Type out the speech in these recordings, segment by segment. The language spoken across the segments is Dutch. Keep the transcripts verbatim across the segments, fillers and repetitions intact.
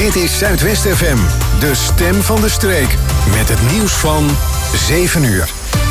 Dit is Zuidwest F M, de stem van de streek. Met het nieuws van zeven uur.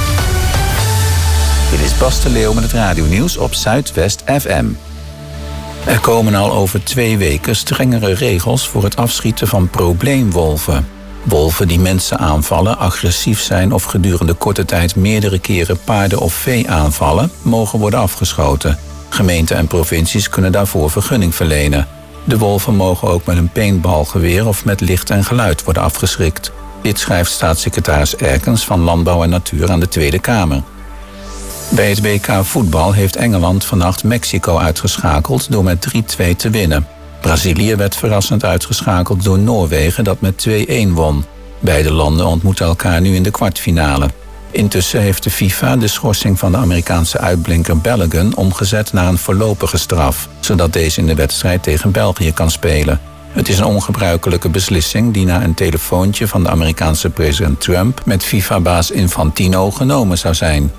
Dit is Bas de Leeuw met het radionieuws op Zuidwest F M. Er komen al over twee weken strengere regels voor het afschieten van probleemwolven. Wolven die mensen aanvallen, agressief zijn of gedurende korte tijd meerdere keren paarden of vee aanvallen, mogen worden afgeschoten. Gemeenten en provincies kunnen daarvoor vergunning verlenen. De wolven mogen ook met een paintballgeweer of met licht en geluid worden afgeschrikt. Dit schrijft staatssecretaris Erkens van Landbouw en Natuur aan de Tweede Kamer. Bij het W K voetbal heeft Engeland vannacht Mexico uitgeschakeld door met drie-twee te winnen. Brazilië werd verrassend uitgeschakeld door Noorwegen dat met twee-een won. Beide landen ontmoeten elkaar nu in de kwartfinale. Intussen heeft de FIFA de schorsing van de Amerikaanse uitblinker Balogun omgezet naar een voorlopige straf, zodat deze in de wedstrijd tegen België kan spelen. Het is een ongebruikelijke beslissing die na een telefoontje van de Amerikaanse president Trump met FIFA-baas Infantino genomen zou zijn.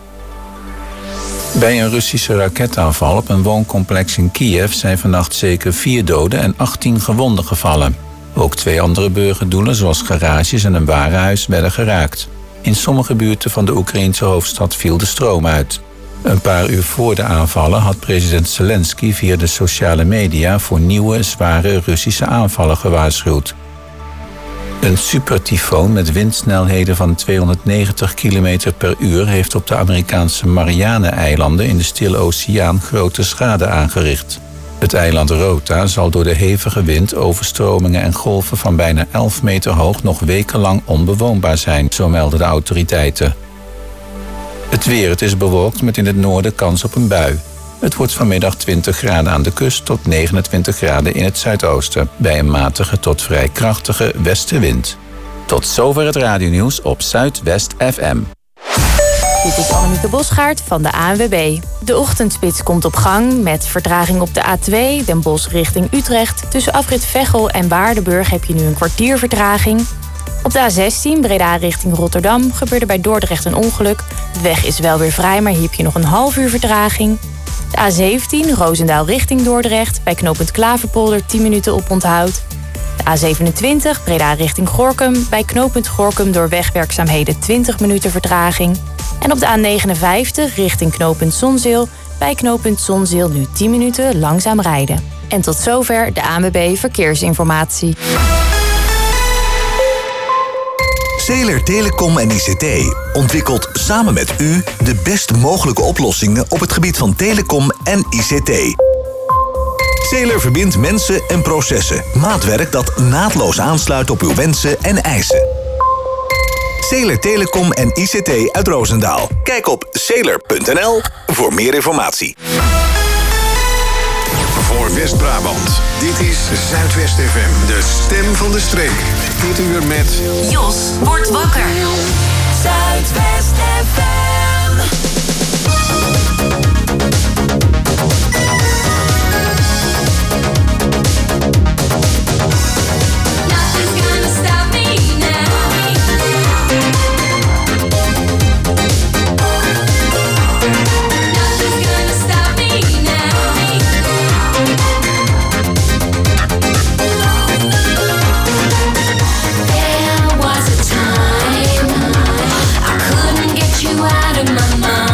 Bij een Russische raketaanval op een wooncomplex in Kiev zijn vannacht zeker vier doden en achttien gewonden gevallen. Ook twee andere burgerdoelen, zoals garages en een warenhuis, werden geraakt. In sommige buurten van de Oekraïense hoofdstad viel de stroom uit. Een paar uur voor de aanvallen had president Zelensky via de sociale media voor nieuwe, zware Russische aanvallen gewaarschuwd. Een supertyfoon met windsnelheden van tweehonderdnegentig kilometer per uur heeft op de Amerikaanse Marianne-eilanden in de Stille Oceaan grote schade aangericht. Het eiland Rota zal door de hevige wind, overstromingen en golven van bijna elf meter hoog nog wekenlang onbewoonbaar zijn, zo melden de autoriteiten. Het weer, het is bewolkt met in het noorden kans op een bui. Het wordt vanmiddag twintig graden aan de kust tot negenentwintig graden in het zuidoosten, bij een matige tot vrij krachtige westenwind. Tot zover het radionieuws op Zuidwest F M. Dit is Annemieke Bosgaard van de A N W B. De ochtendspits komt op gang met vertraging op de A twee, Den Bosch richting Utrecht. Tussen afrit Veghel en Waardenburg heb je nu een kwartier vertraging. Op de A zestien, Breda richting Rotterdam, gebeurde bij Dordrecht een ongeluk. De weg is wel weer vrij, maar hier heb je nog een half uur vertraging. De A zeventien, Roosendaal richting Dordrecht, bij knooppunt Klaverpolder tien minuten op onthoud. De A zevenentwintig, Breda richting Gorinchem, bij knooppunt Gorinchem door wegwerkzaamheden twintig minuten vertraging. En op de A negenenvijftig richting knooppunt Zonzeel, bij knooppunt Zonzeel nu tien minuten langzaam rijden. En tot zover de A N W B Verkeersinformatie. Zeeler Telecom en I C T ontwikkelt samen met u de best mogelijke oplossingen op het gebied van telecom en I C T. Zeeler verbindt mensen en processen. Maatwerk dat naadloos aansluit op uw wensen en eisen. Zeeler Telecom en I C T uit Roosendaal. Kijk op zeeler punt n l voor meer informatie. Voor West-Brabant, dit is Zuidwest F M, de stem van de streek. Dit uur met Jos wordt wakker. Zuidwest F M. Nothing's gonna stop me now. Nothing's gonna stop me now. There was a time I couldn't get you out of my mind.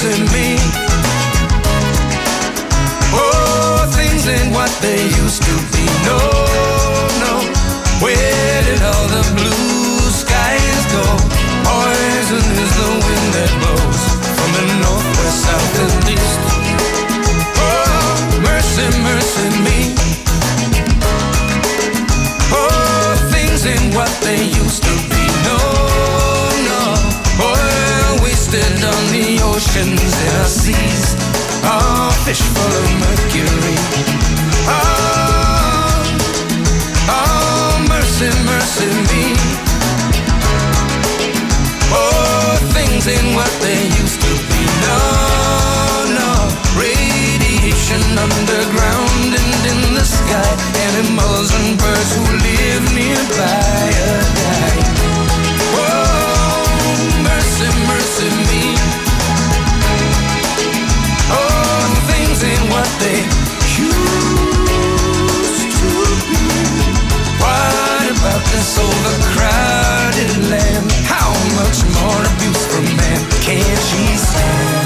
mercy me. Oh, things ain't what they used to be. No, no. Where did all the blue skies go? Poison is the wind that blows from the north, west, south, and east. Oh, mercy, mercy me. Oh, things ain't what they used to be. No, no. Oil wasted on the oceans and our seas. Oh, fish full of mercury. Oh, oh, mercy, mercy me. Oh, things ain't what they used to be. No, no. Radiation underground and in the sky. Animals and birds who live nearby are dying. Oh, mercy, mercy me. Oh, things ain't what they used to be. What about this overcrowded land? How much more abuse from man can she stand?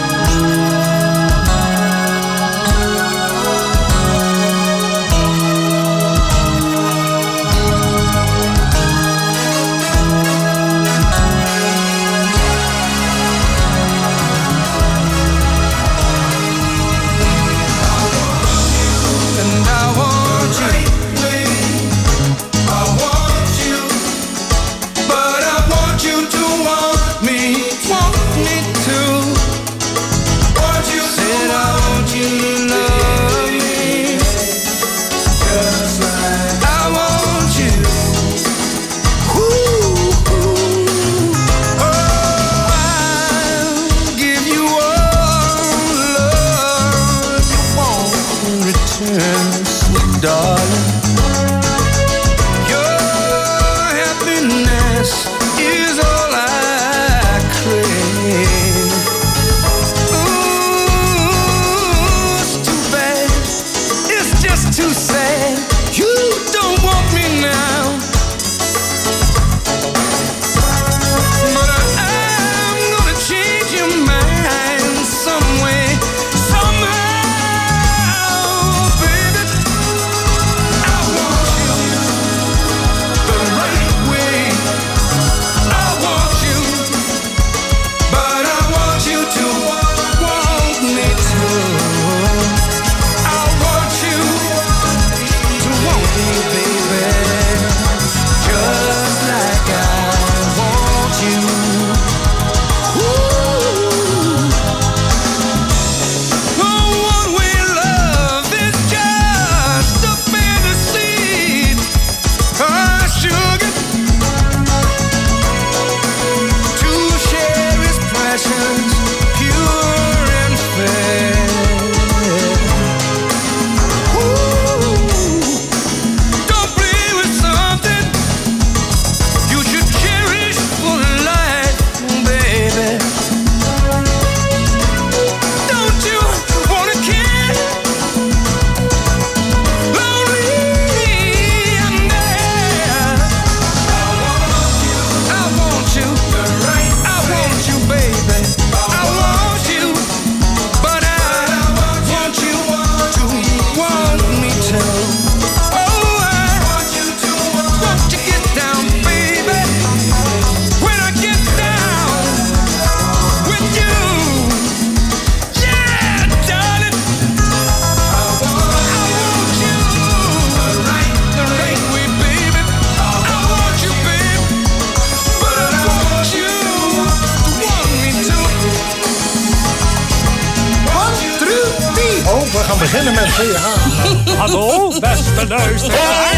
beginnen met C H. Hallo, beste luisteraar.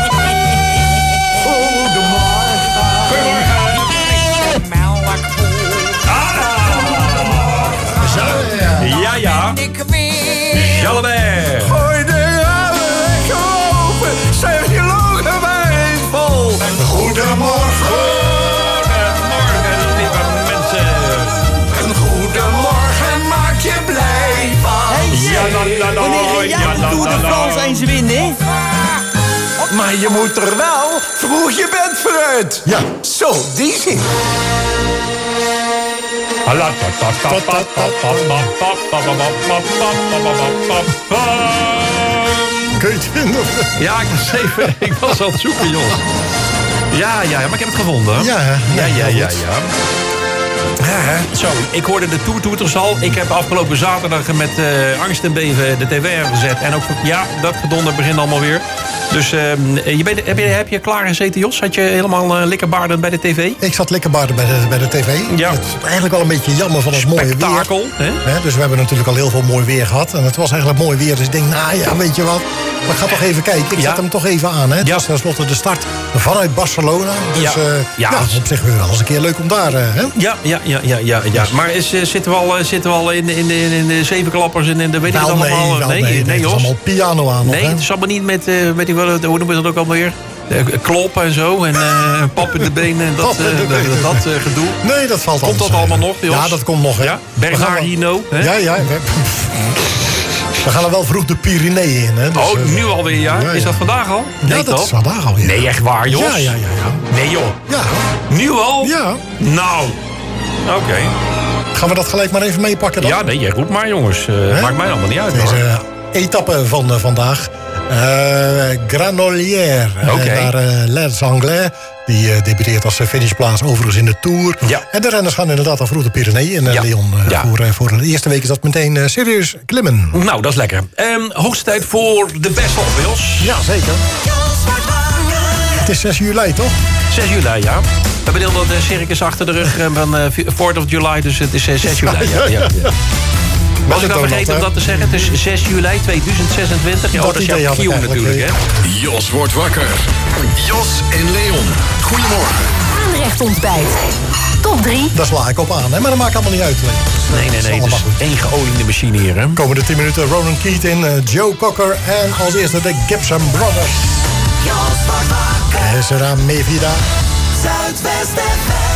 Goedemorgen. Goedemorgen. Ah. Ja, ja. Jalabert. Gooi de ramen open, zeg je longen wijd vol. Goedemorgen. Goedemorgen, lieve mensen. Een goedemorgen maak je blij van. Ja, la, la, la, wanneer ga jij ja, de la, Tour de la, la. France eens winnen? Maar je moet er wel vroeg je bed vooruit. Ja. Zo, die zin. Kun je het vinden? Ja, ik was even... Ik was aan het zoeken, joh. Ja, ja, maar ik heb het gevonden. Ja, ja, ja, ja, goed. ja. Ja, zo, ik hoorde de toetoeters al. Ik heb afgelopen zaterdag met uh, angst en beven de tv aangezet. En ook, ja, dat gedonder begint allemaal weer. Dus uh, je bent, heb, je, heb je klaar gezeten, Jos? Had je helemaal uh, likkerbaarden bij de tv? Ik zat likkerbaarden bij de, bij de tv. Ja. Het is eigenlijk wel een beetje jammer van het mooie weer. Spektakel, hè? Hè, dus we hebben natuurlijk al heel veel mooi weer gehad. En het was eigenlijk mooi weer. Dus ik denk, nou ja, weet je wat. Maar ik ga toch even kijken. Ik Ja. zet hem toch even aan. Hè. Het Ja. was tenslotte de start vanuit Barcelona. Dus Ja. ja, uh, Ja. ja, op zich weer wel eens een keer leuk om daar... Uh, hè. Ja, ja, ja, ja, ja, ja. Maar is, uh, zitten we al, uh, zitten we al in, in, in, in de zevenklappers en in de weet ik Wel, het nee, allemaal? wel, nee, nee, nee, nee, het is Jos. allemaal piano aan. Nee, nog, het is allemaal niet met, uh, met die, hoe noemen we dat ook alweer? Uh, kloppen en zo. En uh, pap in de benen en dat, Pap in de uh, dat, benen. dat, dat uh, gedoe. Nee, dat valt Komt alles, dat uh, allemaal nog, Jos? Ja, dat komt nog. Hè. Ja? We gaan wel- Bernardino. Hè? Ja, ja. We, we gaan er wel vroeg de Pyreneeën in. Hè. Dus, Oh, uh, nu alweer, ja? ja, Is ja. dat vandaag al? Ja, Nee, dat toch? is vandaag alweer. Nee, echt waar, Jos? Ja, ja, ja. ja. Nee, joh. Ja, Nu al? ja. Nou. Oké. Gaan we dat gelijk maar even meepakken dan? Ja, nee, jij goed maar, jongens. Uh, Hè? maakt mij allemaal niet uit, hoor. Deze etappe van uh, vandaag. Uh, Granolière. Oké. Uh, naar uh, Les Anglais. Die uh, debuteert als uh, finishplaats overigens in de Tour. Ja. En de renners gaan inderdaad al vroeg de Pyreneeën. En uh, Ja. Leon, uh, Ja. voor, uh, voor de eerste week is dat meteen uh, serieus klimmen. Nou, dat is lekker. Um, hoogste tijd voor de best of, Jos. Ja, zeker. Het is zes juli, toch? zes juli, ja. We hebben heel dat uh, circus achter de rug uh, van uh, fourth of July, dus het is uh, zes juli. Ja, ja, ja. Was ik nou vergeten om dat te zeggen? Het is zes juli tweeduizend zesentwintig. Ja, oh, dat is idee jouw had ik cue eigenlijk, natuurlijk, hè? Jos wordt wakker. Jos en Leon. Goedemorgen. Aanrecht ontbijt. Top drie. Daar sla ik op aan, hè? Maar dat maakt allemaal niet uit. Nee, nee, nee. Het is één geoliede machine hier, hè? Komende tien minuten Ronan Keating, uh, Joe Cocker en als eerste de Gibson Brothers. Ezra Mevida. Zuidwest F M.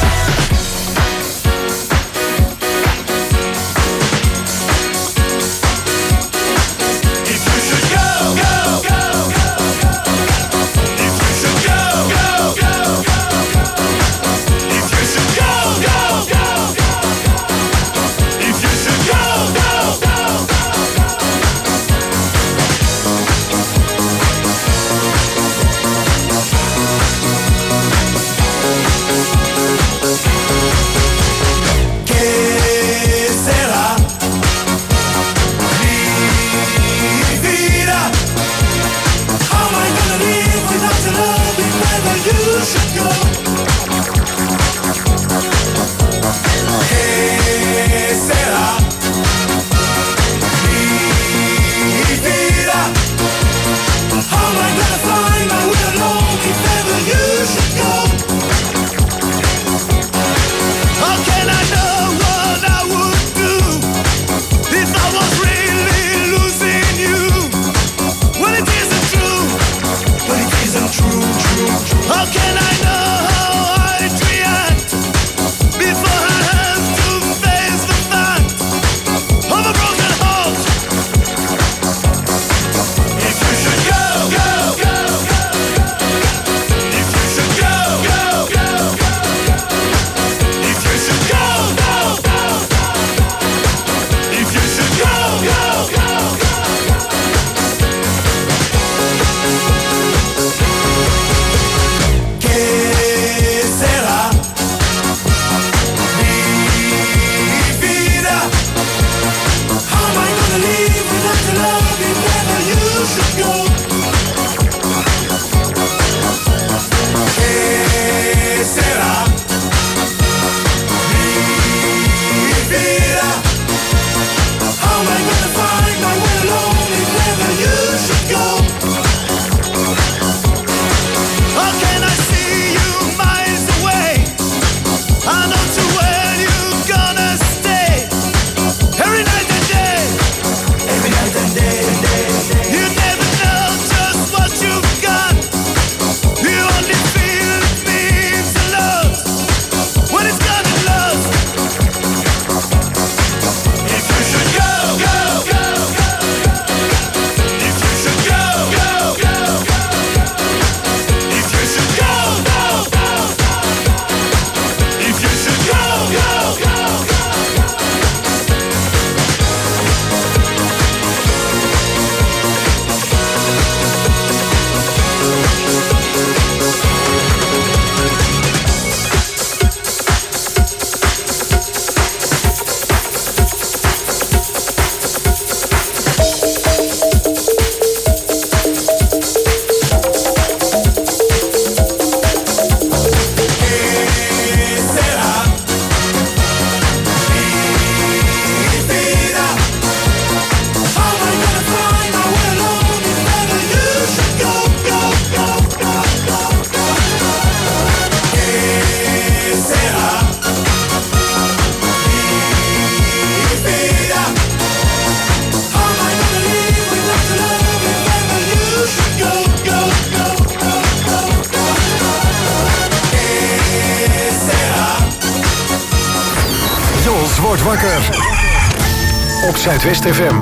wordt wakker. Op Zuidwest F M.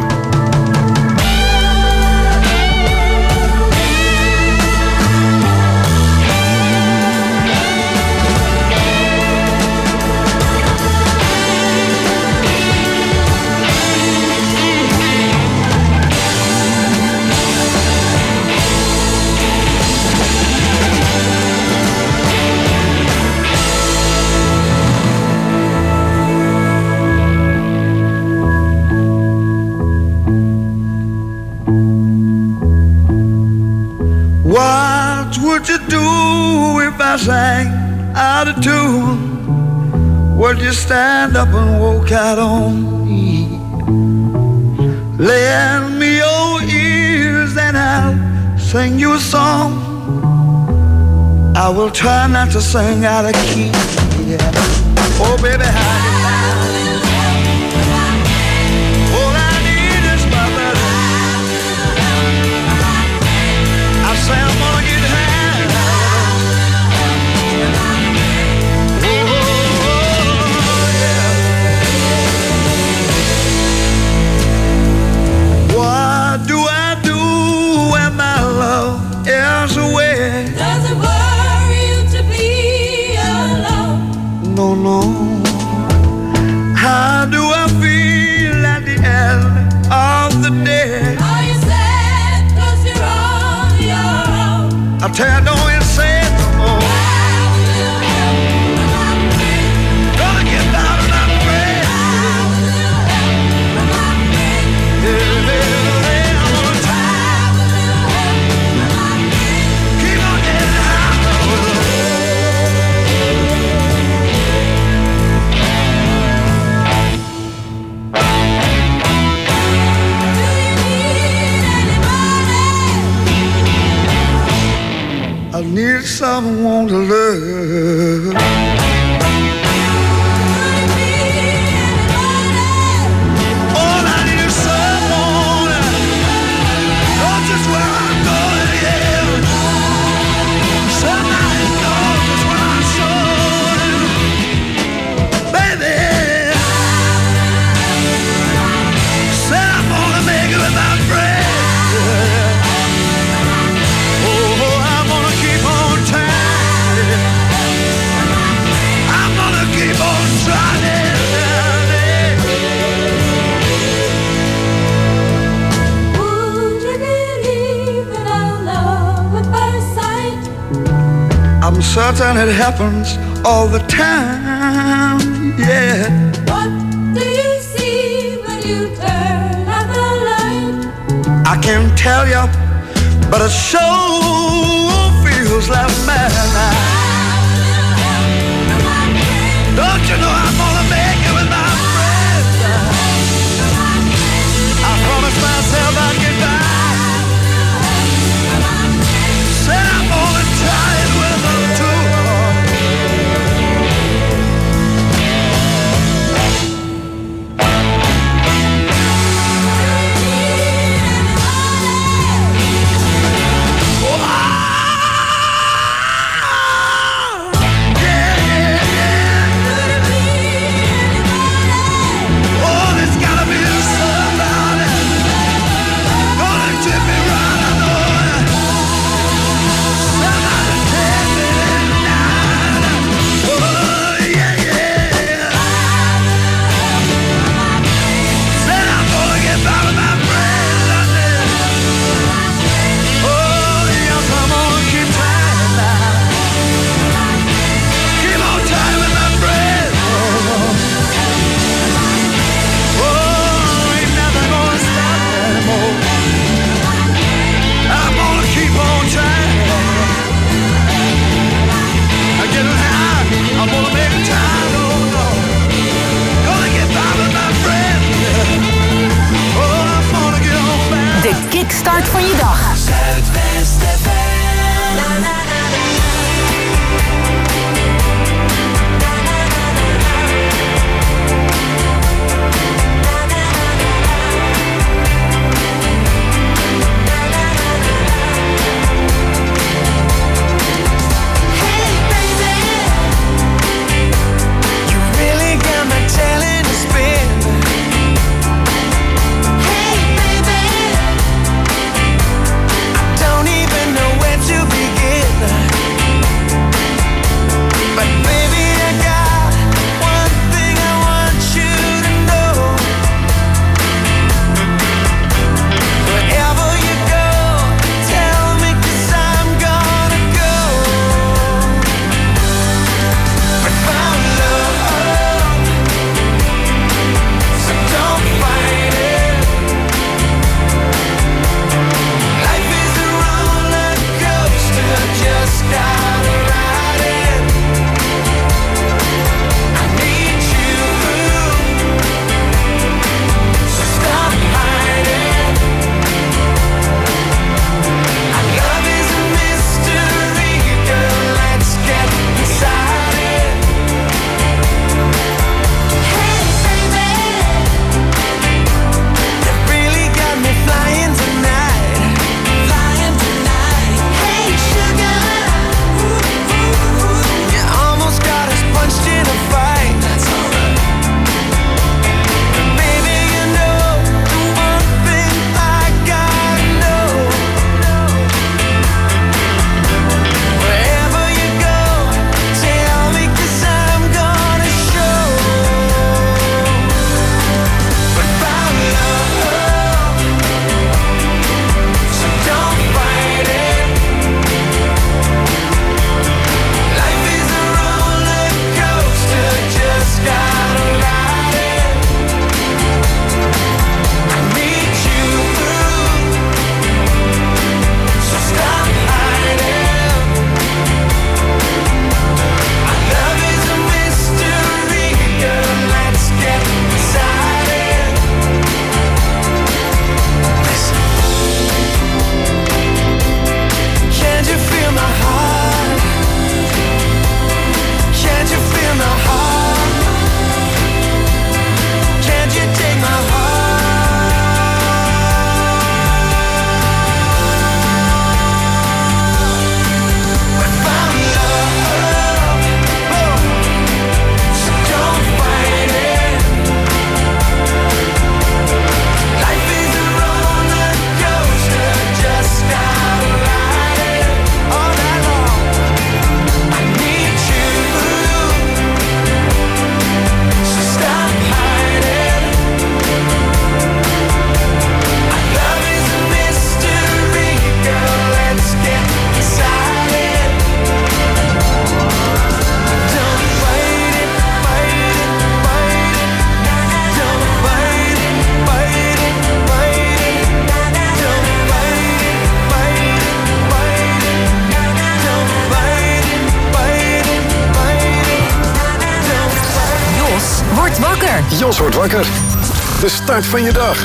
What would you do if I sang out of tune? Would you stand up and walk out on me? Lend me your ears and I'll sing you a song. I will try not to sing out of key. Yeah. Oh baby, how no, no. How do I feel at the end of the day? Are you sad 'cause you're on your own? I tell you, don't you say it no more. Gonna get down and I'm afraid. Yeah, yeah, yeah, I'm gonna try. Keep on getting high. I need someone to love. All I need is someone who knows just where I'm going, yeah. Somebody knows just where I'm going. Baby, said I'm gonna make it without breath. I'm certain it happens all the time, yeah. What do you see when you turn out the light? I can't tell you, but it sure feels like madness. Don't you know I'm gonna make it with my friends? I promised myself I'd get back. Said I'm gonna try it with them too. Yeah, yeah, yeah. Jos wordt wakker. De start van je dag.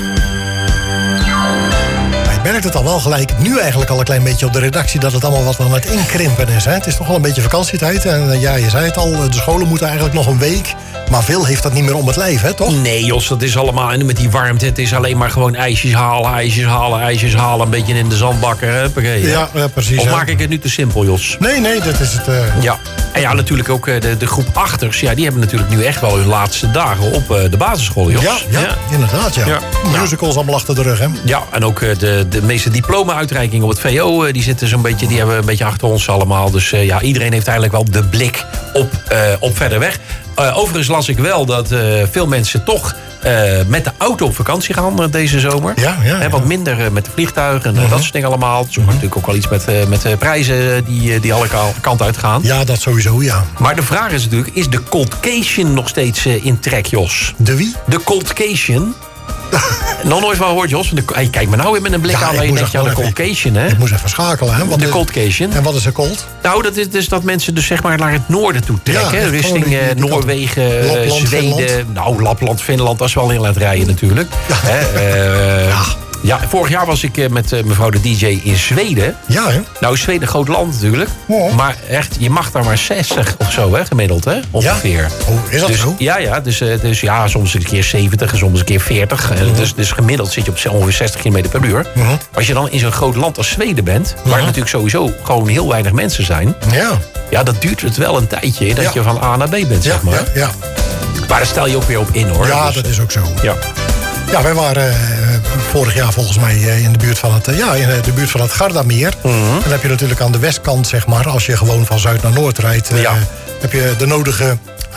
Je merkt het al wel gelijk, nu eigenlijk al een klein beetje op de redactie... dat het allemaal wat aan het inkrimpen is. Hè? Het is toch wel een beetje vakantietijd. En ja, je zei het al, de scholen moeten eigenlijk nog een week... maar veel heeft dat niet meer om het lijf, hè, toch? Nee, Jos, dat is allemaal... en met die warmte, het is alleen maar gewoon ijsjes halen, ijsjes halen, ijsjes halen... een beetje in de zandbakken, hè? Begrepen, ja, ja, precies. Of hè? maak ik het nu te simpel, Jos? Nee, nee, dat is het... Uh... Ja. En ja, natuurlijk ook de, de groep achters. Ja, die hebben natuurlijk nu echt wel hun laatste dagen op uh, de basisschool, Jos. Ja, ja, ja. inderdaad, ja. ja. Musicals allemaal achter de rug, hè? Ja, en ook uh, de, de meeste diploma-uitreikingen op het V O... Uh, die zitten zo'n beetje, die hebben een beetje achter ons allemaal. Dus uh, ja, iedereen heeft eigenlijk wel de blik op, uh, op verder weg. Uh, overigens las ik wel dat uh, veel mensen toch uh, met de auto op vakantie gaan uh, deze zomer. Ja, ja, He, wat ja. minder uh, met de vliegtuigen en uh, uh-huh. dat soort dingen allemaal. Dus uh-huh. natuurlijk ook wel iets met, uh, met uh, prijzen die, uh, die alle kanten uitgaan. Ja, dat sowieso, ja. Maar de vraag is natuurlijk, is de Coldcation nog steeds uh, in trek, Jos? De wie? De Coldcation. Nog nooit van gehoord, Jos. De, hey, kijk me nou weer met een blik ja, aan waar je denkt, ja, de Coldcation, hè? Ik moest even schakelen, hè? Wat de is, Coldcation. En wat is een cold? Nou, dat is dus dat mensen dus zeg maar naar het noorden toe trekken. Ja, richting uh, Noorwegen, Lapland, Zweden. Finland. Nou, Lapland, Finland, dat is wel heel aan het rijden natuurlijk. Ja. Hè, uh, ja. Ja, vorig jaar was ik met uh, mevrouw de D J in Zweden. Ja, hè? Nou, Zweden een groot land natuurlijk. Ja. Maar echt, je mag daar maar zestig of zo, hè, gemiddeld, hè? Ongeveer. Ja? Oh, is dat dus, zo? Ja, ja. Dus, uh, dus ja, soms een keer zeventig en soms een keer veertig. Uh-huh. Dus, dus gemiddeld zit je op ongeveer zestig kilometer per uur. Uh-huh. Als je dan in zo'n groot land als Zweden bent... waar uh-huh. natuurlijk sowieso gewoon heel weinig mensen zijn... Ja, ja dat duurt het wel een tijdje dat ja. je van A naar B bent, ja, zeg maar. Ja, ja. Maar daar stel je ook weer op in, hoor. Ja, dus, dat is ook zo. Ja. Ja, wij waren uh, vorig jaar volgens mij uh, in de buurt van het, uh, ja, in de buurt van het Gardameer. Mm-hmm. En dan heb je natuurlijk aan de westkant, zeg maar, als je gewoon van zuid naar noord rijdt, uh, ja. heb je de nodige...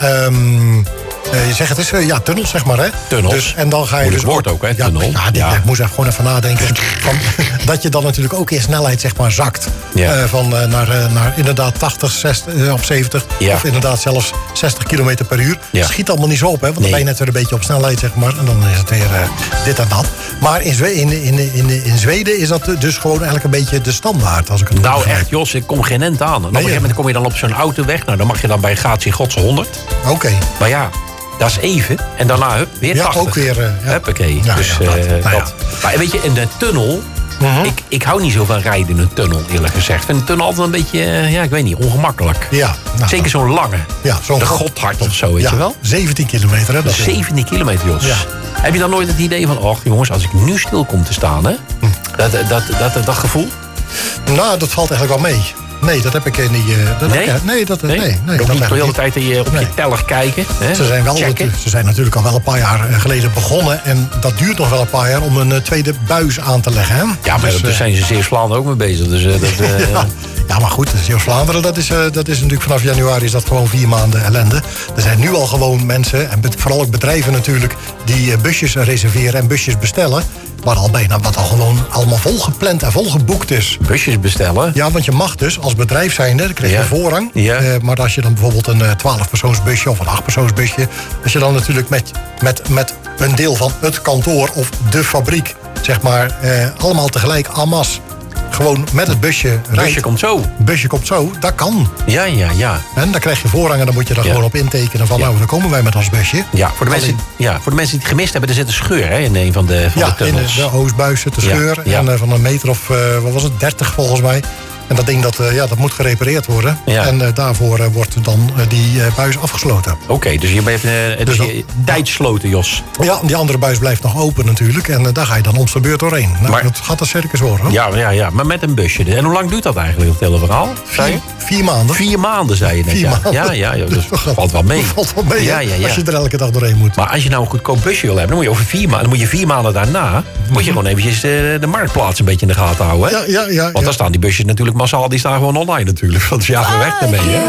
Um, Uh, je zegt het is, uh, ja, tunnels, zeg maar, hè? Tunnels. Dus, en dan ga je Moeilijk dus woord ook, hè, ja, tunnel. Ja, die, ja. ik moest even gewoon even nadenken. van, dat je dan natuurlijk ook in snelheid, zeg maar, zakt. Ja. Uh, van uh, naar, uh, naar inderdaad tachtig, zestig uh, of zeventig. Ja. Of inderdaad zelfs zestig kilometer per uur. Ja. Schiet allemaal niet zo op, hè? Want nee. dan ben je net weer een beetje op snelheid, zeg maar. En dan is het weer uh, dit en dat. Maar in, Zwe- in, in, in, in Zweden is dat dus gewoon eigenlijk een beetje de standaard. Als ik het nou echt, Jos, ik kom geen end aan. En op nee, een gegeven moment kom je dan op zo'n autoweg. Nou, dan mag je dan bij gratie Godse honderd. Oké. Okay. Maar ja... Dat is even. En daarna hup, weer tachtig. Ja, ook weer. Uh, ja. Huppakee. Ja, dus, ja, dat, uh, nou ja. dat. Maar weet je, in de tunnel... Uh-huh. Ik, ik hou niet zo van rijden in een tunnel, eerlijk gezegd. Ik vind een tunnel altijd een beetje, uh, ja, ik weet niet, ongemakkelijk. Ja, nou, zeker zo'n lange. Ja, zo'n de Gotthard of zo, weet ja, je wel? zeventien kilometer, hè? Dat zeventien kilometer, Jos. Ja. Heb je dan nooit het idee van... Och, jongens, als ik nu stil kom te staan, hè? Hm. Dat, dat, dat, dat, dat gevoel? Nou, dat valt eigenlijk wel mee. Nee, dat heb ik niet. Uh, dat nee? Ik, nee, dat, nee? nee, nee Ook dat niet de hele tijd je op nee. je teller kijken. Hè? Ze, zijn wel, ze zijn natuurlijk al wel een paar jaar geleden begonnen. En dat duurt nog wel een paar jaar om een uh, tweede buis aan te leggen. Hè? Ja, maar dus, daar zijn ze Zeeuws-Vlaanderen ook mee bezig. Dus, uh, dat, uh, ja, ja, maar goed, Zeeuws-Vlaanderen, dat is, uh, dat is natuurlijk vanaf januari is dat gewoon vier maanden ellende. Er zijn nu al gewoon mensen, en vooral ook bedrijven natuurlijk, die uh, busjes reserveren en busjes bestellen. Waar al bijna wat al gewoon allemaal volgepland en volgeboekt is. Busjes bestellen? Ja, want je mag dus als bedrijf zijnde, dan krijg je ja. voorrang. Ja. Uh, maar als je dan bijvoorbeeld een uh, twaalf-persoonsbusje of een acht-persoonsbusje... als je dan natuurlijk met, met, met een deel van het kantoor of de fabriek... zeg maar, uh, allemaal tegelijk en masse... gewoon met het busje rijdt. Busje komt zo. Busje komt zo, dat kan. Ja, ja, ja. En dan krijg je voorrang en dan moet je daar ja. gewoon op intekenen van... Ja. nou, dan komen wij met ons busje. Ja, voor de, mensen, Alleen... ja, voor de mensen die het gemist hebben, er zit een scheur hè, in een van de, van ja, de tunnels. Ja, in de, de Oostbuis zit de scheur. Ja, ja. En uh, van een meter of, uh, wat was het, dertig volgens mij... En dat ding dat, uh, ja, dat moet gerepareerd worden. Ja. En uh, daarvoor uh, wordt dan uh, die uh, buis afgesloten. Oké, okay, dus je bent uh, dus dus je, tijdsloten, Jos. Ja, die andere buis blijft nog open natuurlijk. En uh, daar ga je dan om zijn beurt doorheen. Nou, maar, dat gaat een circus worden. Ja, ja, ja, maar met een busje. En hoe lang duurt dat eigenlijk, het hele verhaal? Vier, vier maanden. Vier maanden, zei je net. Vier ja. maanden. Ja, ja, ja, dus valt wel mee. Dat valt wel mee, ja, ja, ja. als je er elke dag doorheen moet. Maar als je nou een goedkoop busje wil hebben, dan moet je over vier maanden, dan moet je vier maanden daarna, mm-hmm. moet je gewoon eventjes de, de marktplaats een beetje in de gaten houden. Hè? Ja, ja, ja. Want dan staan die busjes natuurlijk massaal, die staan gewoon online natuurlijk. Want ze jagen weg daarmee, hè?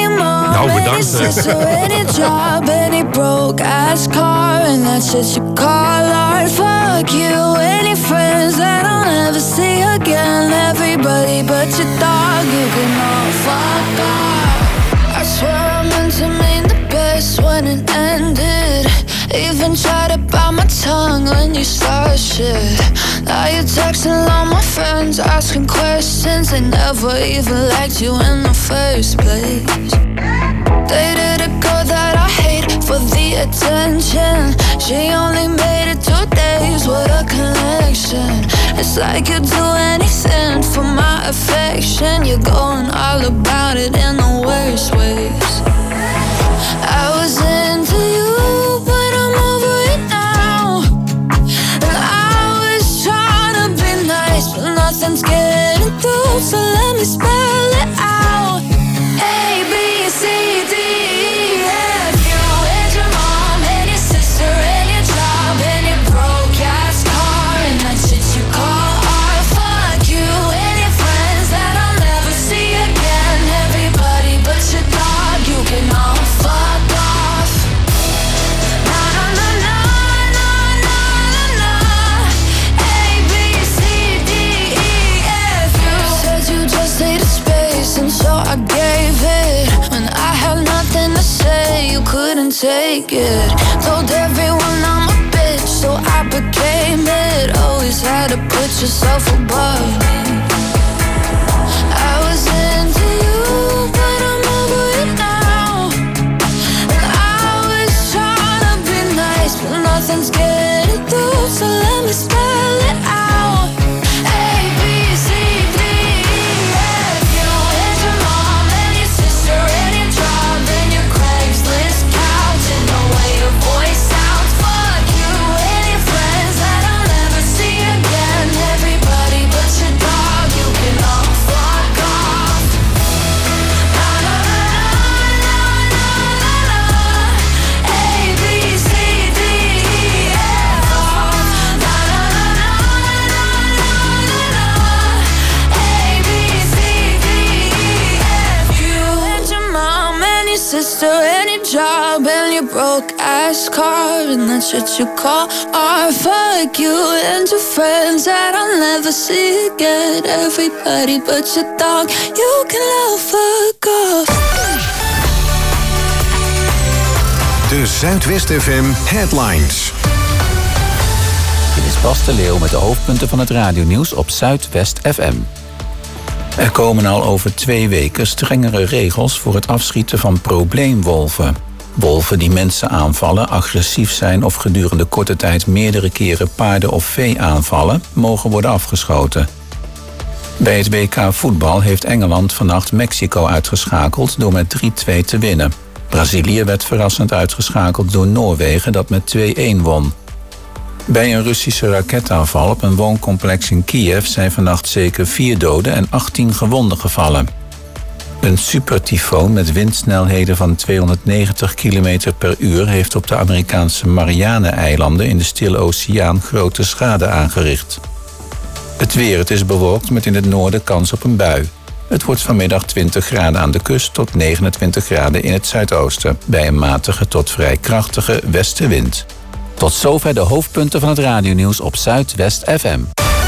Nou, bedankt. Any job, any broke ass car, and that's just your call art. Fuck you, any friends that I'll never see again. Everybody but your dog, you can all fuck off. I swear I meant to mean the best when it ended. Even tried to bite my tongue when you started shit. Now you're texting all my friends, asking questions. They never even liked you in the first place. Dated a girl that I hate, for the attention. She only made it two days, what a connection. It's like you'd do anything for my affection. You're going all about it in the worst ways. I was into you, but I'm over it now. And I was trying to be nice, but nothing's getting through, so let me spell it out. A, B, C, D, E, F, you and your mom and your sister and your job and your broke-ass car and that shit you call art. Fuck you and your friends that I'll never see again. Everybody but your dog, you can all fuck off. Na na na na na na na na. A, B, C, D, E, F, you said you just needed space, and so I gave it. When I had nothing to say, you couldn't take it. Told everyone I'm a bitch, so I became it. Always had to put yourself above me. I was into you, but I'm over it now. And I was trying to be nice, but nothing's getting through, so let me spell it out. A, B, C, D, E, F, you and your mom and your sister and your job and your Craigslist couch and the way your voice sounds. Fuck you and your friends that I'll never see again. Everybody but your dog, you can all fuck off. Na na na na na na na. A, B, C, D, E, F, off. Na na na na na na na na. A, B, C, D, E, F, you and your mom and your sister and your job and your broke ass car and that shit you call art. Fuck you and your friends that I'll never see again. Everybody but your dog, you can all fuck off. De Zuidwest F M Headlines. Dit is Bas de Leeuw met de hoofdpunten van het radionieuws op Zuidwest F M. Er komen al over twee weken strengere regels voor het afschieten van probleemwolven. Wolven die mensen aanvallen, agressief zijn of gedurende korte tijd meerdere keren paarden of vee aanvallen, mogen worden afgeschoten. Bij het W K voetbal heeft Engeland vannacht Mexico uitgeschakeld door met drie-twee te winnen. Brazilië werd verrassend uitgeschakeld door Noorwegen dat met twee-een won. Bij een Russische raketaanval op een wooncomplex in Kiev zijn vannacht zeker vier doden en achttien gewonden gevallen. Een supertyfoon met windsnelheden van tweehonderdnegentig kilometer per uur heeft op de Amerikaanse Marianne-eilanden in de Stille Oceaan grote schade aangericht. Het weer, het is bewolkt met in het noorden kans op een bui. Het wordt vanmiddag twintig graden aan de kust tot negenentwintig graden in het zuidoosten, bij een matige tot vrij krachtige westenwind. Tot zover de hoofdpunten van het radionieuws op Zuidwest F M.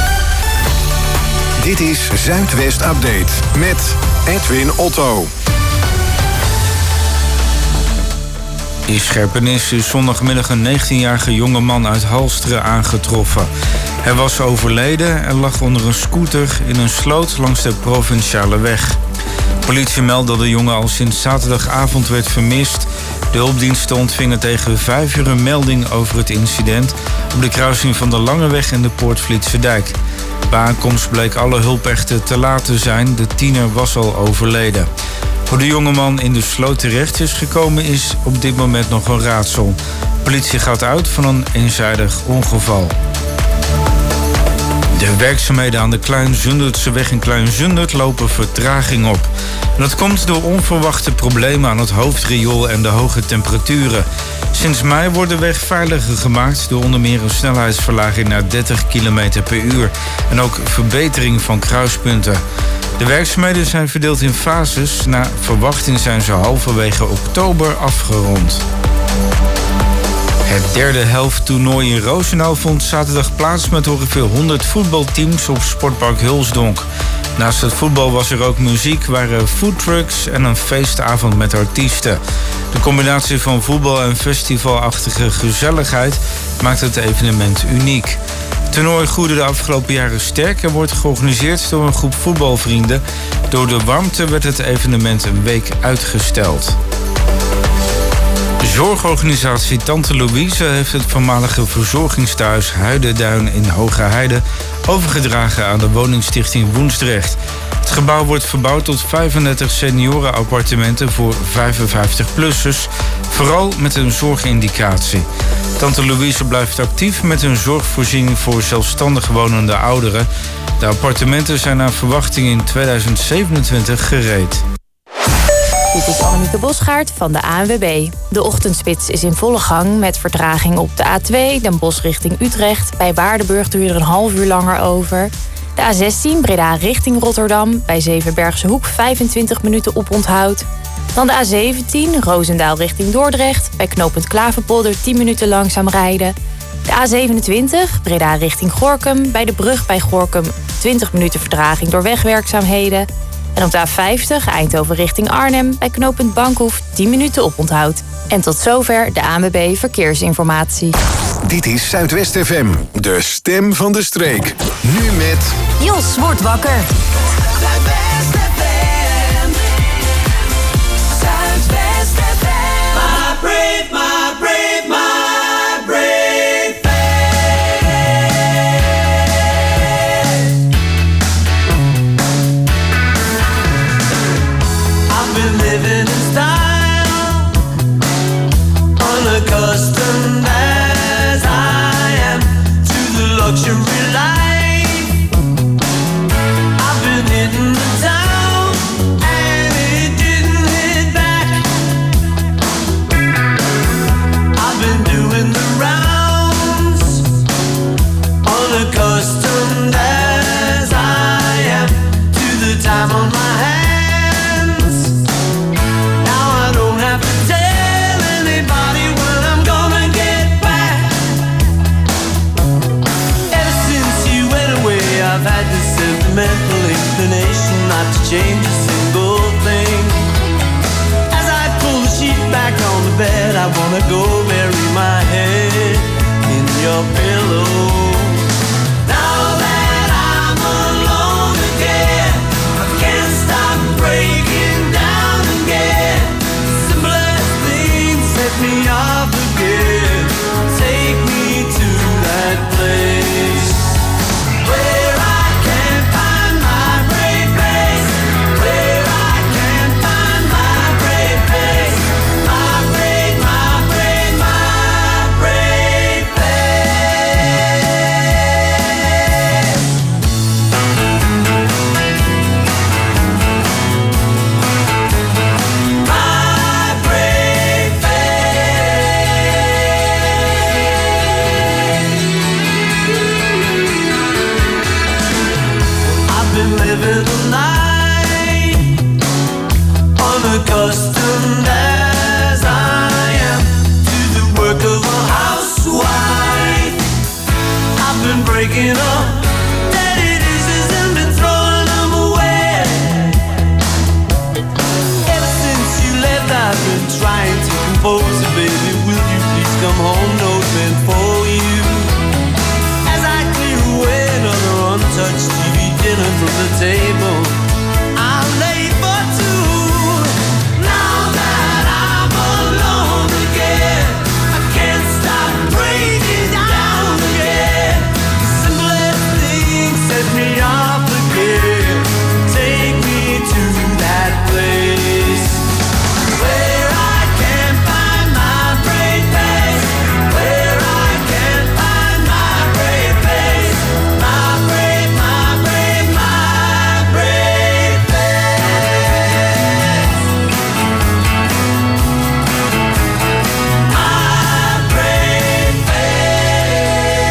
Dit is Zuidwest Update met Edwin Otto. In Scherpennis is zondagmiddag een negentienjarige jongeman uit Halsteren aangetroffen. Hij was overleden en lag onder een scooter in een sloot langs de provinciale weg. Politie meldt dat de jongen al sinds zaterdagavond werd vermist. De hulpdiensten ontvingen tegen vijf uur een melding over het incident op de kruising van de Langeweg en de Poortvlietse Dijk. Bij aankomst bleek alle hulp echter te laat te zijn. De tiener was al overleden. Hoe de jongeman in de sloot terecht is gekomen is op dit moment nog een raadsel. De politie gaat uit van een eenzijdig ongeval. De werkzaamheden aan de Klein-Zundertseweg in Klein-Zundert lopen vertraging op. En dat komt door onverwachte problemen aan het hoofdriool en de hoge temperaturen. Sinds mei wordt de weg veiliger gemaakt door onder meer een snelheidsverlaging naar dertig kilometer per uur. En ook verbetering van kruispunten. De werkzaamheden zijn verdeeld in fases. Naar verwachting zijn ze halverwege oktober afgerond. Het derde helfttoernooi in Roosendaal vond zaterdag plaats met ongeveer honderd voetbalteams op Sportpark Hulsdonk. Naast het voetbal was er ook muziek, waren foodtrucks en een feestavond met artiesten. De combinatie van voetbal en festivalachtige gezelligheid maakt het evenement uniek. Het toernooi groeide de afgelopen jaren sterk en wordt georganiseerd door een groep voetbalvrienden. Door de warmte werd het evenement een week uitgesteld. Zorgorganisatie Tante Louise heeft het voormalige verzorgingstehuis Huidenduin in Hoge Heide overgedragen aan de woningstichting Woensdrecht. Het gebouw wordt verbouwd tot vijfendertig seniorenappartementen voor vijfenvijftig-plussers, vooral met een zorgindicatie. Tante Louise blijft actief met een zorgvoorziening voor zelfstandig wonende ouderen. De appartementen zijn naar verwachting in tweeduizend zevenentwintig gereed. Dit is Annemieke Bosgaard van de A N W B. De ochtendspits is in volle gang met vertraging op de A twee... Den Bosch richting Utrecht. Bij Waardenburg duurt er een half uur langer over. De A zestien Breda richting Rotterdam. Bij Zevenbergse Hoek vijfentwintig minuten oponthoud. Dan de A zeventien Roosendaal richting Dordrecht. Bij knooppunt Klaverpolder tien minuten langzaam rijden. De A zevenentwintig Breda richting Gorinchem. Bij de brug bij Gorinchem twintig minuten vertraging door wegwerkzaamheden. En op de A vijftig Eindhoven richting Arnhem. Bij knooppunt Bankhoef tien minuten oponthoud. En tot zover de A N W B Verkeersinformatie. Dit is Zuidwest F M, de stem van de streek. Nu met... Jos wordt wakker. Zuidwest F M. Zuidwest F M. My brave, my brave, my brave face. I've been living in style, unaccustomed as I am to the luxury life. I've been hitting the town and it didn't hit back. I've been doing the rounds, unaccustomed as I am to the time on my hands. Now I don't have to tell anybody when I'm gonna get back. Ever since you went away, I've had this sentimental inclination not to change a single thing. As I pull the sheet back on the bed, I wanna go bury my head in your pillow. Now that I'm alone again, I can't stop breaking down again. Simplest things set me off again. Take me to that place where I can find my brave face, where I can find my brave face, my brave, my brave, my brave face. My brave face. I've been living the night, unaccustomed as I am to the work of a housewife. I've been breaking up dirty dishes and been throwing them away. Ever since you left, I've been trying to compose it, baby. Will you please come home? Note meant for you. As I clear away another untouched T V dinner from the table, I'm late for two. Now that I'm alone again, I can't stop breaking down again. Simplest things set me off again. Take me to that place where I can find my brave face, where I can find my brave face, my brave, my brave, my brave face, my brave face.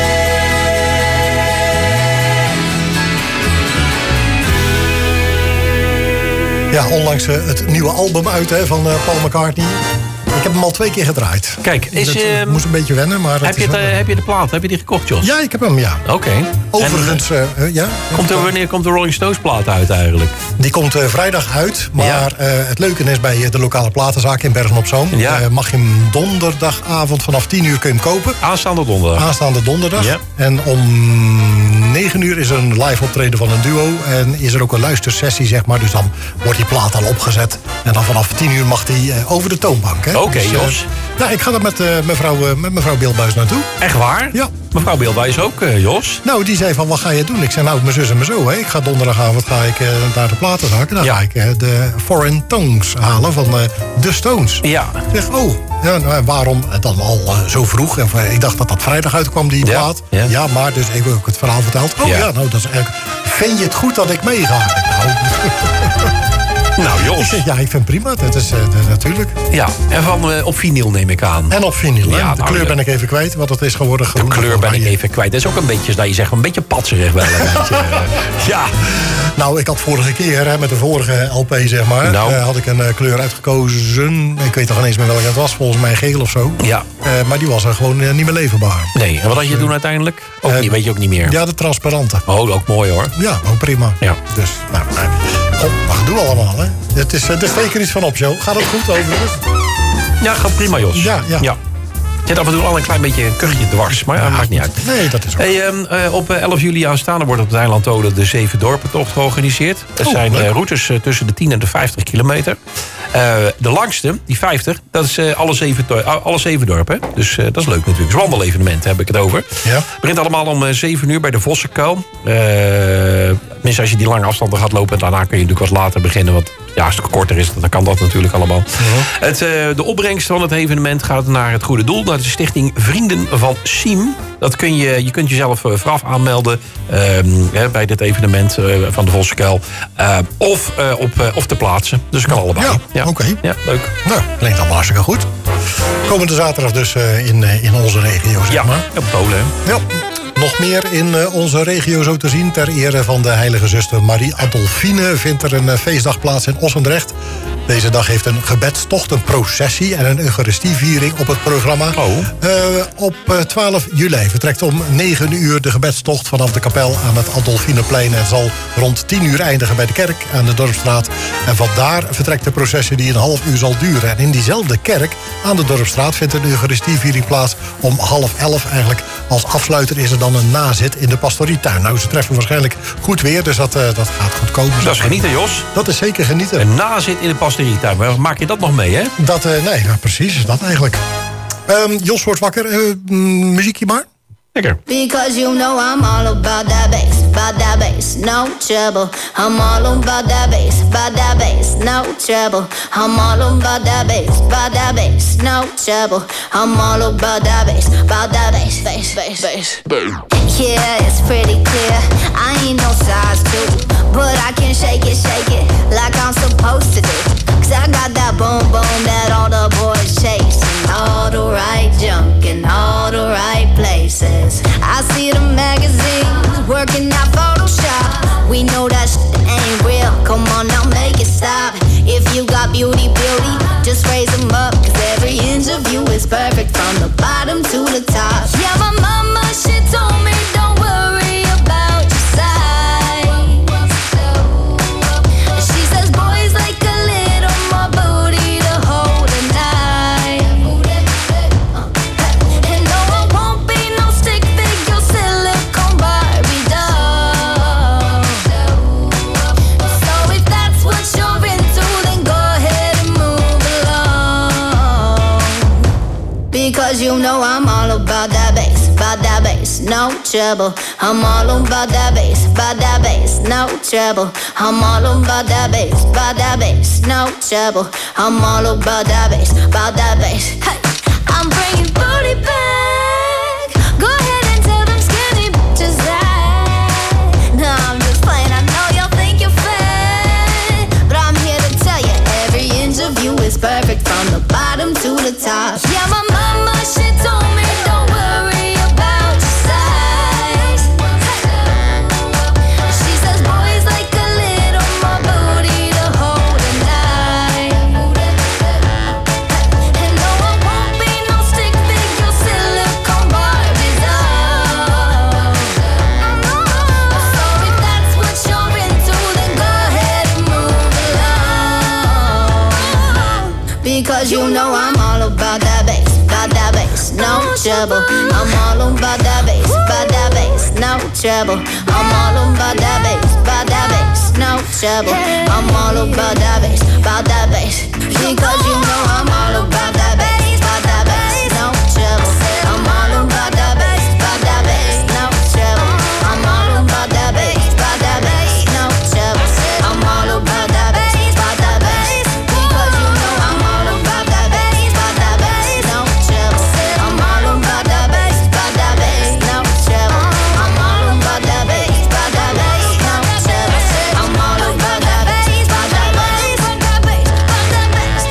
Ja, onlangs eh, het nieuwe album uit hè, van eh, Paul McCartney. Ik heb hem al twee keer gedraaid. Kijk, is, Dat, eh, ik moest een beetje wennen, maar... Heb je, het, is wel- eh, heb je de plaat? Heb je die gekocht, Jos? Ja, ik heb hem, ja. Oké. Overigens, En, eh, eh, ja. komt er, wanneer komt de Rolling Stones plaat uit eigenlijk? Die komt eh, vrijdag uit. Maar Ja. eh, het leuke is bij eh, de lokale platenzaak in Bergen op Zoom. Ja. eh, mag je hem donderdagavond vanaf tien uur kun je hem kopen. Aanstaande donderdag. Aanstaande donderdag. Ja. En om negen uur is er een live optreden van een duo. En is er ook een luistersessie, zeg maar. Dus dan wordt die plaat al opgezet. En dan vanaf tien uur mag die uh, over de toonbank. Oké, okay, dus, Jos. Uh, ja, ik ga er met, uh, mevrouw, uh, met mevrouw Beeldbuis naartoe. Echt waar? Ja. Mevrouw Beeldbuis ook, uh, Jos? Nou, die zei van, wat ga je doen? Ik zei, nou, mijn zus en mijn zo. Hè. Ik ga donderdagavond ga ik, uh, naar de platenzaak. En dan ja. ga ik uh, de Foreign Tongues halen van uh, The Stones. Ja. Ik zeg, oh, ja, nou, waarom dan al uh, zo vroeg? En, uh, ik dacht dat dat vrijdag uitkwam, die ja. plaat. Ja. ja, maar dus ik heb ook het verhaal verteld. Oh ja, ja nou, dat is eigenlijk... Vind je het goed dat ik meega? Nou... Nou, Jos. Ja, ik vind het prima. Dat is uh, natuurlijk. Ja, en van uh, op vinyl neem ik aan. En op vinyl, ja, de nou, kleur ben ik even kwijt, wat het is geworden. De kleur ben ik even kwijt. Dat is ook een beetje, dat je zegt, een beetje patserig wel. Een beetje, uh, ja. Nou, ik had vorige keer, hè, met de vorige L P, zeg maar, nou. uh, had ik een uh, kleur uitgekozen. Ik weet toch ineens meer welke het was, volgens mij geel of zo. Ja. Uh, maar die was er gewoon uh, niet meer leverbaar. Nee, en wat had je doen uiteindelijk? Ook uh, niet, weet je ook niet meer. Ja, de transparante. Oh, ook mooi hoor. Ja, ook prima. Ja. Dus, nou, nou. God, wat gedoe allemaal, hè. Het is, het is zeker iets van op, joh. Gaat het goed overigens? Ja, gaat prima, Jos. Ja, ja. ja. Je hebt af en toe al een klein beetje een kuchje dwars, maar ja, dat maakt niet uit. Nee, dat is ook. Hey, um, uh, op elf juli aanstaande wordt op het eiland Tolen de Zeven Dorpentocht georganiseerd. Het oh, zijn uh, routes uh, tussen de tien en de vijftig kilometer. Uh, de langste, die vijftig, dat is uh, alle, zeven to- uh, alle zeven dorpen. Dus uh, dat is leuk natuurlijk. Het is wandelevenement, heb ik het over. Ja. Het begint allemaal om uh, zeven uur bij de Vossenkuil. Uh, tenminste, als je die lange afstanden gaat lopen, daarna kun je natuurlijk wat later beginnen. Want ja, als het korter is, dan kan dat natuurlijk allemaal. Uh-huh. Het, uh, de opbrengst van het evenement gaat naar het goede doel. Naar de stichting Vrienden van Siem. Dat kun je, je kunt jezelf uh, vooraf aanmelden uh, hè, bij dit evenement uh, van de Vossenkuil. Uh, of, uh, op, uh, of te plaatsen. Dus het kan allebei. Ja, ja. oké. Okay. Ja, leuk. Nou, klinkt allemaal hartstikke goed. Komende zaterdag dus uh, in, uh, in onze regio, zeg ja, maar. Ja, op Tolen, hè? Ja. Nog meer in uh, onze regio zo te zien. Ter ere van de heilige zuster Marie Adolfine vindt er een uh, feestdag plaats in Ossendrecht. Deze dag heeft een gebedstocht, een processie en een eucharistieviering op het programma. Oh. Uh, op uh, twaalf juli vertrekt om negen uur de gebedstocht vanaf de kapel aan het Adolfineplein. En zal rond tien uur eindigen bij de kerk aan de Dorpsstraat. En vandaar vertrekt de processie die een half uur zal duren. En in diezelfde kerk aan de Dorpsstraat vindt een eucharistieviering plaats om half elf. Eigenlijk als afsluiter is er dan een nazit in de pastorietuin. Nou, ze treffen waarschijnlijk goed weer, dus dat, uh, dat gaat goed komen. Dat is genieten, Jos. Dat is zeker genieten. Een nazit in de pastorietuin. Maak je dat nog mee, hè? Dat, uh, nee, ja, precies, is dat eigenlijk. Um, Jos wordt wakker. Uh, mm, muziekje maar. Lekker. Because you know I'm all about that bass, about that bass, no trouble. I'm all about that bass, about that bass, no trouble. I'm all about that bass, about that bass, no trouble. I'm all about that bass, about that bass, bass, bass, bass. Yeah, it's pretty clear. I ain't no size two, but I can shake it, shake it like I'm supposed to do. Cause I got that boom boom that all the boys chase, and all the right junk in all the right places. I see the magazines working out Photoshop. We know that shit ain't real. Come on now, make it stop. If you got beauty, beauty, just raise them up. Cause every inch of you is perfect from the bottom to the top. Yeah, my mama, she told me don't worry about your size. She says boys like a little more booty to hold at night. And no, I won't be no stick figure silicone Barbie doll. So if that's what you're into, then go ahead and move along. Because you know I'm all about that bass, about that bass, no trouble. I'm all about that bass, about that bass, no trouble. I'm all about that bass, about that bass, no trouble. I'm all about that bass, about that bass. Hey, I'm bringing booty back. Go ahead and tell them skinny bitches that. No, I'm just playing. I know y'all think you're fat, but I'm here to tell you every inch of you is perfect from the bottom to the top. Yeah, my mama, she told me don't worry about your size. She says boys like a little more booty to hold at night. And no, I won't be no stick figure silicone Barbie doll. So if that's what you're into, then go ahead and move along. Because you know I'm all about that bass, about that bass, no trouble. I'm all about that bass, about that bass, no trouble. I'm all about that bass, about that bass, no trouble. I'm all about that bass, about that bass. Because you know I'm all about that bass, about that bass, no trouble. I'm all about that bass, about that bass, no trouble. I'm all about that bass, about that bass, no trouble. I'm all about that bass, about that bass. Because you know I'm all about that bass, about that bass, no trouble. I'm all about that bass, about that bass, no trouble. I'm all about that bass, about that bass, no trouble. I'm all about that bass, about that bass, about that bass, about that bass.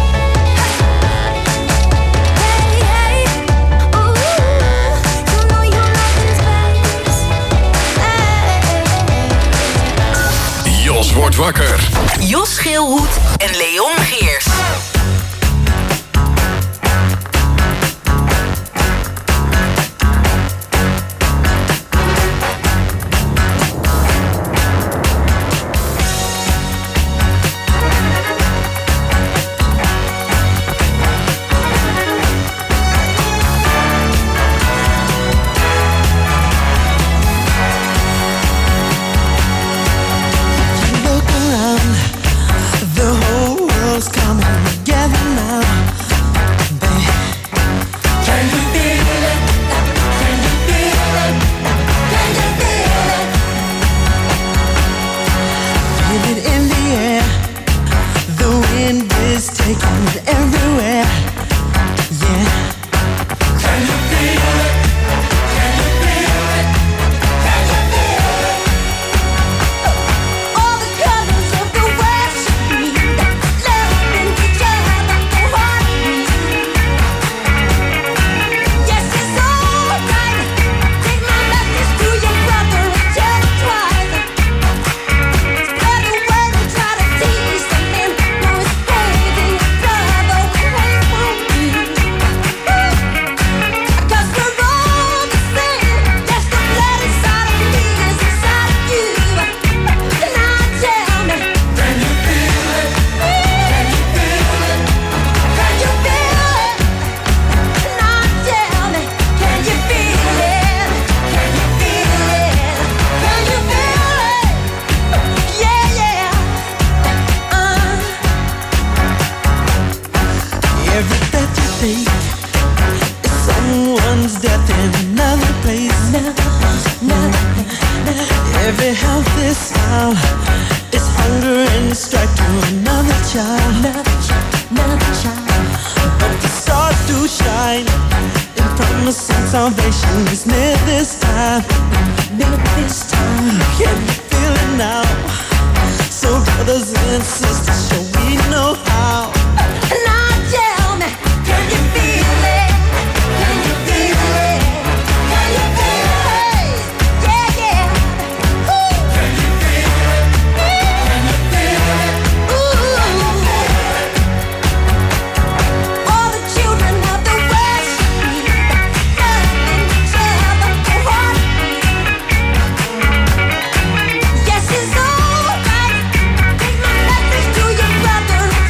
Hey, hey, ooh, you know you love this bass. Hey. Jos wordt wakker. Jos Geelhoed en Leon Geers. Look around, the whole world's coming together now. Babe, can you feel it? Can you feel it? Can you feel it? Feel it in the air. The wind is taking it everywhere. Yeah. Can you feel it? Can you feel it? Can you feel it? All the colors of the world should be loving each other, the heartbeat. Yes, it's alright. Take my message to your brother and tell him twice. Spread the word and try to teach them him. No, it's crazy, brother, we hate for me. 'Cause we're all the same. Yes, the blood inside of me is inside of you. And now tell me, can you feel it? Can you feel it? Can you feel it? Now tell me, can you feel it? Can you feel it? Can you feel it? Yeah, yeah. Uh. Every breath you take is someone's death in another place. Every healthy smile is hunger and strife to another child. But the stars do shine in promise and salvation is near this time. Near this time. Can you feel it now? So brothers and sisters, shall we know how? Now tell me, can you feel it? Can you feel it? Can you feel it? Yeah, yeah. Ooh. Can you feel it? Can you feel it? Ooh. All the children of the world should be loving each other, the heartbeat. Yes, it's alright. Take my message to your brother and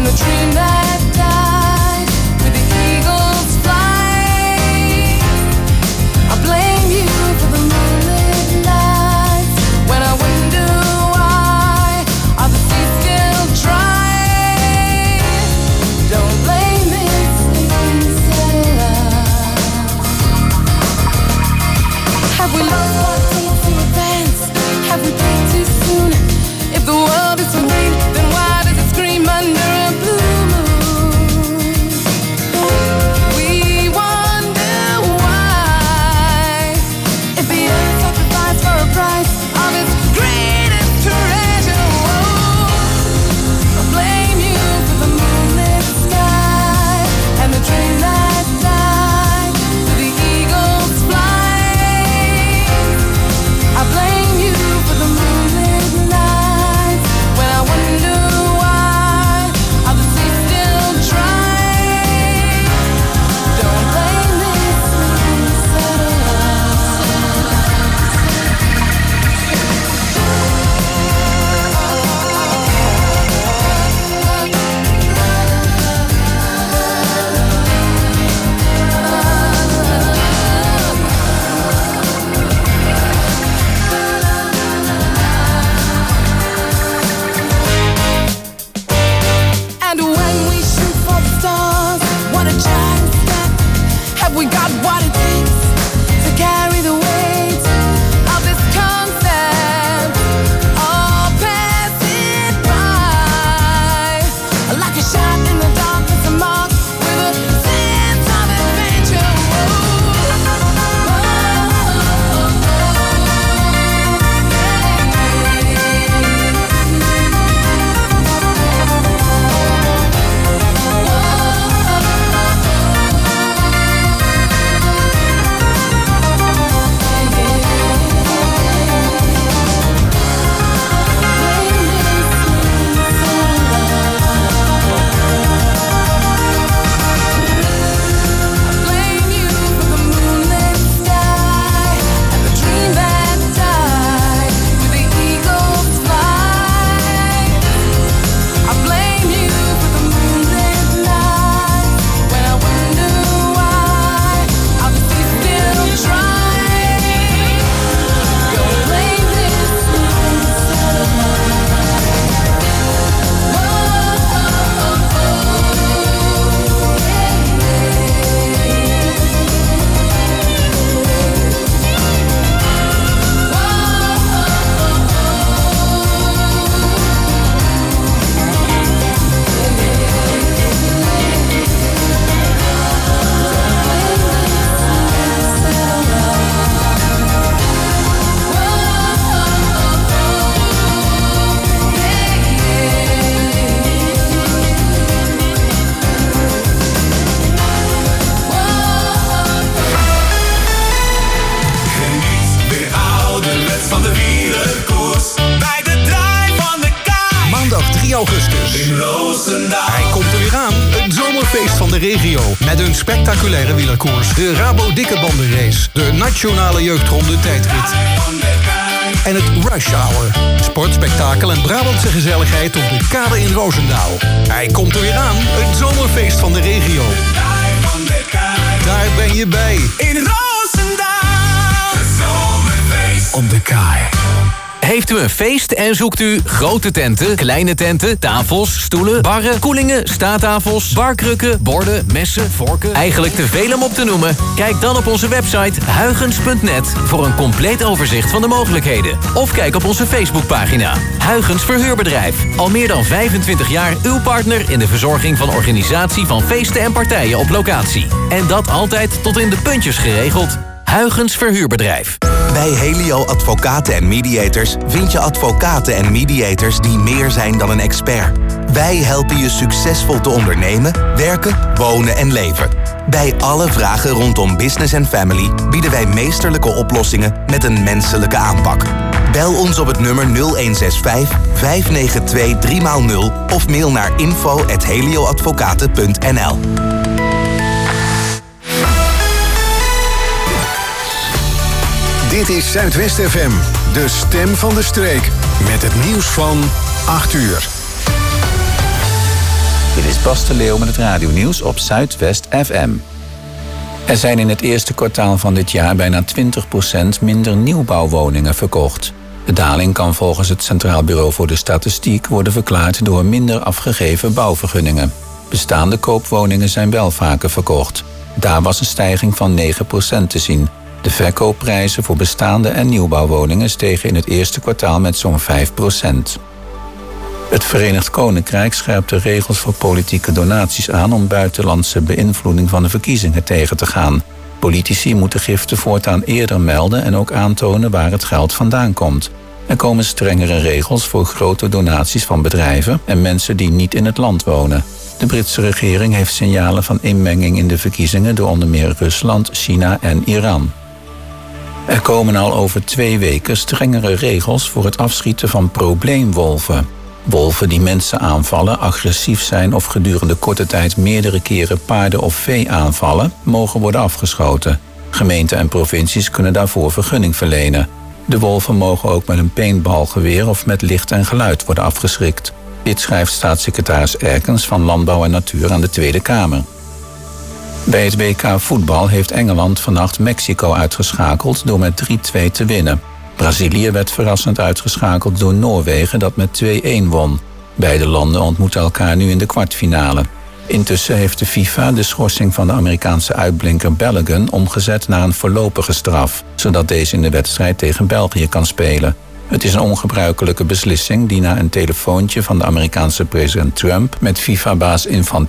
and the dream that died with the eagle's flight. I blame you for the moonlit nights when I wonder why are the seas still dry. Don't blame me, sleeping sailors. Have we lost our taste in advance? Have we peaked too soon? If the world is for green, then why does it scream under a blue moon? We wonder why. If the earth sacrificed for a price of its greatest treasure, oh, I blame you for the moonlit sky and the dream that died with the eagle's flight. I blame you for the moonlit nights when I wonder why are the seas still dry. Don't blame me, sleeping sailors. And when we shoot for the stars, what a giant step. Have we got what it takes to carry the weight of this concept? All pass it by like a shot in the dark, it's a mark with a sense of adventure. Blame you for the moonlit sky and the dream that died with the eagle's flight. I blame you for the moonlit nights when I wonder why are the seas still dry. Don't blame me, sleeping Geniet weer ouderwets van de wielerkoers bij de draai van de kaai. Maandag drie augustus. In Roosendaal. Hij komt er weer aan. Het zomerfeest van de regio. Met een spectaculaire wielerkoers. De Rabo Dikke Banden Race. De Nationale Jeugdronde Tijdrit. En het Rush Hour. Sportspektakel en Brabantse gezelligheid op de kade in Roosendaal. Hij komt er weer aan. Het zomerfeest van de regio. Daar ben je bij. In Roosendaal. Het zomerfeest Op de kaai. Heeft u een feest en zoekt u grote tenten, kleine tenten, tafels, stoelen, barren, koelingen, staattafels, barkrukken, borden, messen, vorken? Eigenlijk te veel om op te noemen? Kijk dan op onze website huygens punt net voor een compleet overzicht van de mogelijkheden. Of kijk op onze Facebookpagina. Huygens Verhuurbedrijf. Al meer dan vijfentwintig jaar uw partner in de verzorging van organisatie van feesten en partijen op locatie. En dat altijd tot in de puntjes geregeld. Huygens Verhuurbedrijf. Bij Helio Advocaten en Mediators vind je advocaten en mediators die meer zijn dan een expert. Wij helpen je succesvol te ondernemen, werken, wonen en leven. Bij alle vragen rondom business en family bieden wij meesterlijke oplossingen met een menselijke aanpak. Bel ons op het nummer nul een zes vijf, vijf negen twee, drie nul of mail naar info at helioadvocaten punt n l. Dit is Zuidwest F M, de stem van de streek. Met het nieuws van acht uur. is Bas de Leeuw met het radionieuws op Zuidwest F M. Er zijn in het eerste kwartaal van dit jaar bijna twintig procent minder nieuwbouwwoningen verkocht. De daling kan volgens het Centraal Bureau voor de Statistiek worden verklaard door minder afgegeven bouwvergunningen. Bestaande koopwoningen zijn wel vaker verkocht. Daar was een stijging van negen procent te zien. De verkoopprijzen voor bestaande en nieuwbouwwoningen stegen in het eerste kwartaal met zo'n vijf procent. Het Verenigd Koninkrijk scherpt de regels voor politieke donaties aan om buitenlandse beïnvloeding van de verkiezingen tegen te gaan. Politici moeten giften voortaan eerder melden en ook aantonen waar het geld vandaan komt. Er komen strengere regels voor grote donaties van bedrijven en mensen die niet in het land wonen. De Britse regering heeft signalen van inmenging in de verkiezingen door onder meer Rusland, China en Iran. Er komen al over twee weken strengere regels voor het afschieten van probleemwolven. Wolven die mensen aanvallen, agressief zijn of gedurende korte tijd meerdere keren paarden of vee aanvallen, mogen worden afgeschoten. Gemeenten en provincies kunnen daarvoor vergunning verlenen. De wolven mogen ook met een paintballgeweer of met licht en geluid worden afgeschrikt. Dit schrijft staatssecretaris Erkens van Landbouw en Natuur aan de Tweede Kamer. Bij het W K voetbal heeft Engeland vannacht Mexico uitgeschakeld door met drie-twee te winnen. Brazilië werd verrassend uitgeschakeld door Noorwegen dat met twee-een won. Beide landen ontmoeten elkaar nu in de kwartfinale. Intussen heeft de FIFA de schorsing van de Amerikaanse uitblinker Balogun omgezet naar een voorlopige straf, zodat deze in de wedstrijd tegen België kan spelen. Het is een ongebruikelijke beslissing die na een telefoontje van de Amerikaanse president Trump met FIFA-baas Infantino